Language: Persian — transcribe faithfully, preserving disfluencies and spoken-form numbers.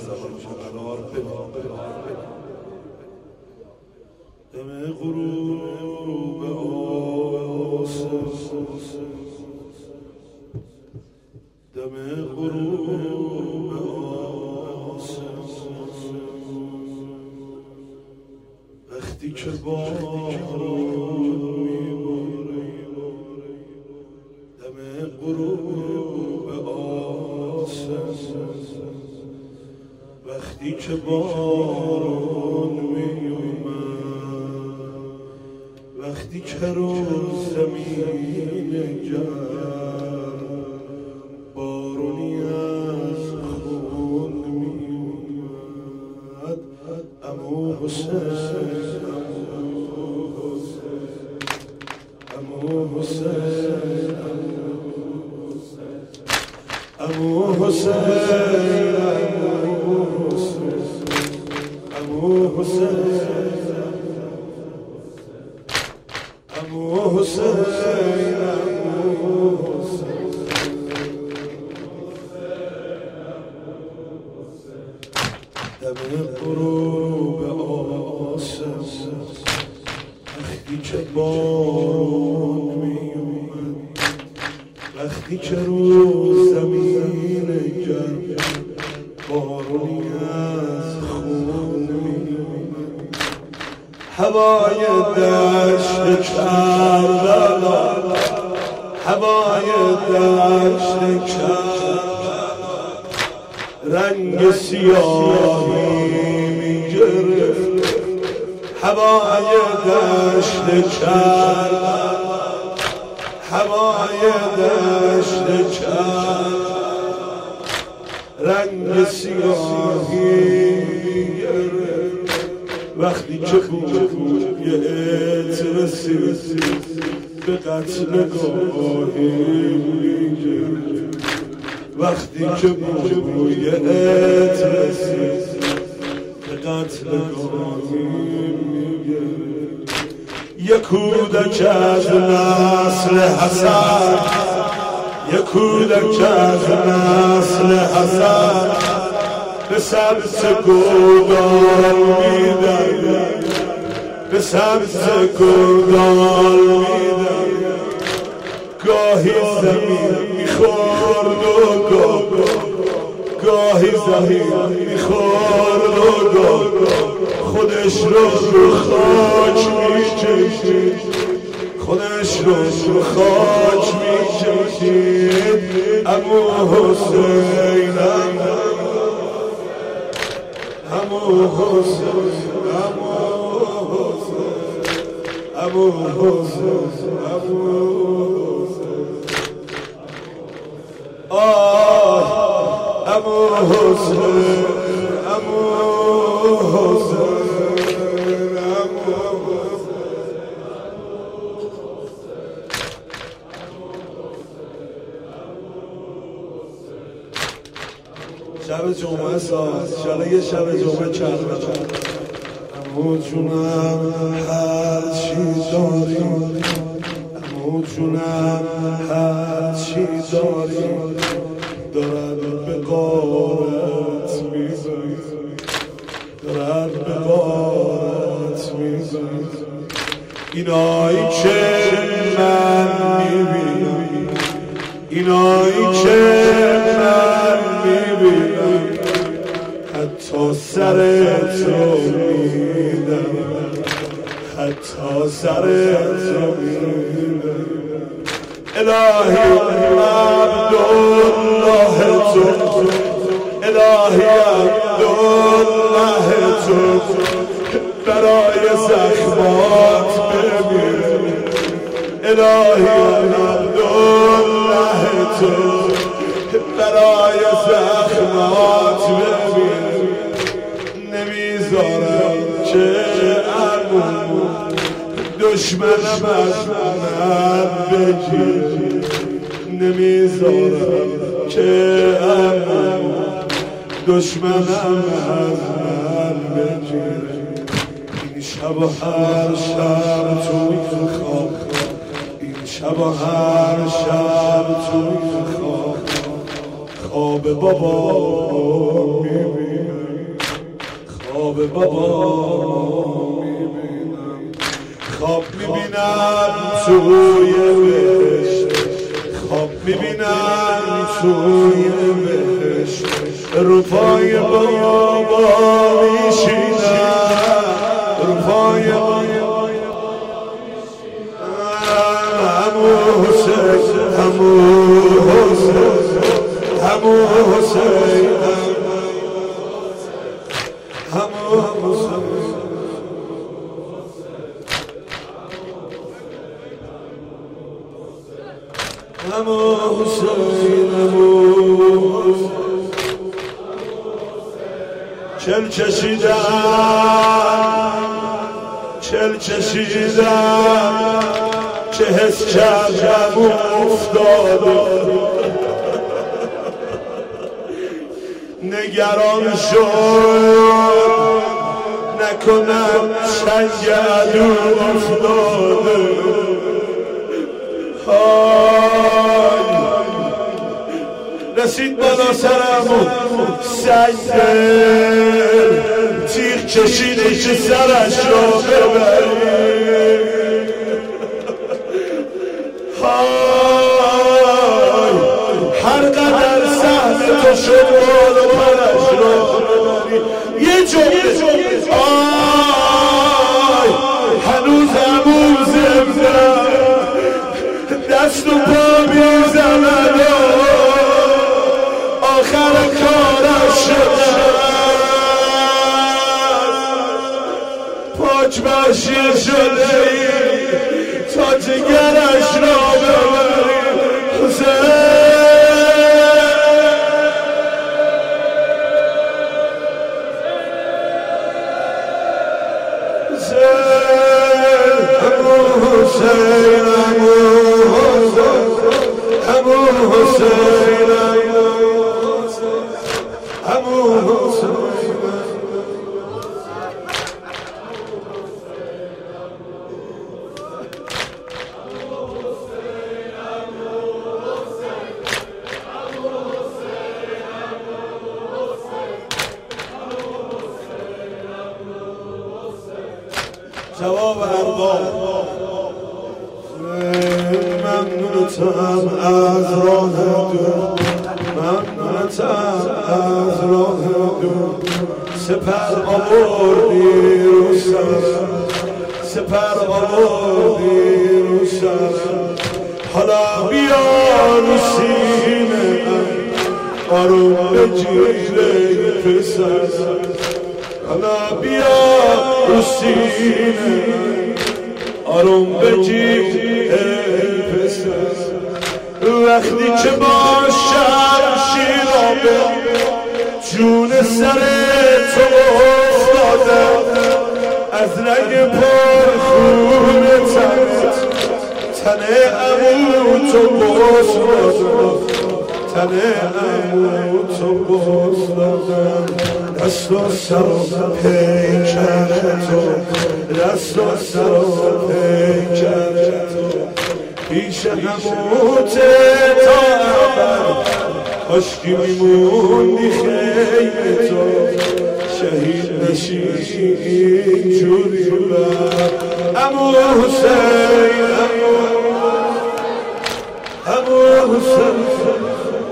قرار بده. دم غروب آسمان، دم غروب آسمان، وقتی که بارون میباره، دم غروب آسمان، وقتی که بارون میومد، وقتی که رو زمین گرم بارونی از خون میومد. عمو حسین، عمو حسین، عمو حسین، عمو حسین، عمو حسین، دم غروب آسمان، وقتی که بارون میومد، وقتی که رو زمین گرم بارونی از خون میومد. هوای دشت کربلا، هوای دشت کربلا رنگ سیاهی میگرفت. هوای دشت کربلا، هوای دشت کربلا رنگ سیاهی میگرفت. وقتی که بوی عطر رسید به قتل گاهی میگرفت. وقتی که بوی عطر رسید به قتل گاهی میگرفت. یک کودک از نسل حسن، یک کودک از نسل حسن به سبز گلدان می‌دوید، به سبز گلدان می‌دوید. گاهی زمین می‌خورد و گاه، گاهی زمین می‌خورد و گاه خودش رو رو خاک می‌کشید، خودش رو رو خاک می‌کشید. عمو حسین، عمو حسین، عمو حسین، عمو حسین، عمو حسین، آه عمو حسین، عمو حسین، عمو شب جمعه ساز، شالا یه شب جمعه کربلا. عمو جونم هر چی داری، عمو جونم هر چی داری دارد به غارت میزنی، دارد به غارت میزنی. اینایی که من میبینم، اینایی که من میبینم حتی سر تو میدم، حتی سر تو میدم. الهی عبدالله تو، الهی عبدالله تو برای زخمات بمیر. الهی عبدالله تو برای زخمات بمیر. نمیذارم که عمو دشمنم از من بگیر، نمیذارم که عمو دشمنم از من بگیر. این شب و هر شب توی خواب، این شب و هر شب توی خواب، خواب بابا میبینم. خواب بابا میبینم، خواب میبینم توی بهشت، خواب میبینم توی بهشت، رو پای بابا میشینم، رو پای بابا همو حسین، همو حسین، همو حسین، همو حسین، همو حسین، همو چل کشیدم، چل کشیدم چه حس کردم افتاده، نگران شد نکنم چنگ عدو افتاده، رسید بالا سرمو سنگ تیغ کشیده که سرش را ببرید، هر قدر سهم تو شد بالا پرش را ببرید، یه جمله آی هنوز همون زمزم دست و پا میزند، آخر کارش شده پاک بشیر شده تا جگرش را ببری حسین، حسین، همو حسین، همو حسین، جواب ارباب ممنونتم از راه دور، ممنونتم از راه دور، سپر آوردی رو سرم، سپر آوردی رو سرم، حالا بیا رو سینه آروم بگیره پسرم، حالا بیا رو سینه آروم بگیر پسر، وقتی که با شمشیرابه جون سر تو افتاده، از رنگ پر خون تنت تن عمو تو بوس دادم، تن عمو تو بوس دادم، دست و سر و پیکر تو، دست و سر و پیکر تو، پیش هموت تا ابد کاشکی میموندی خیلی تو، شهید نشی اینجوری بر عمو حسین، عمو حسین.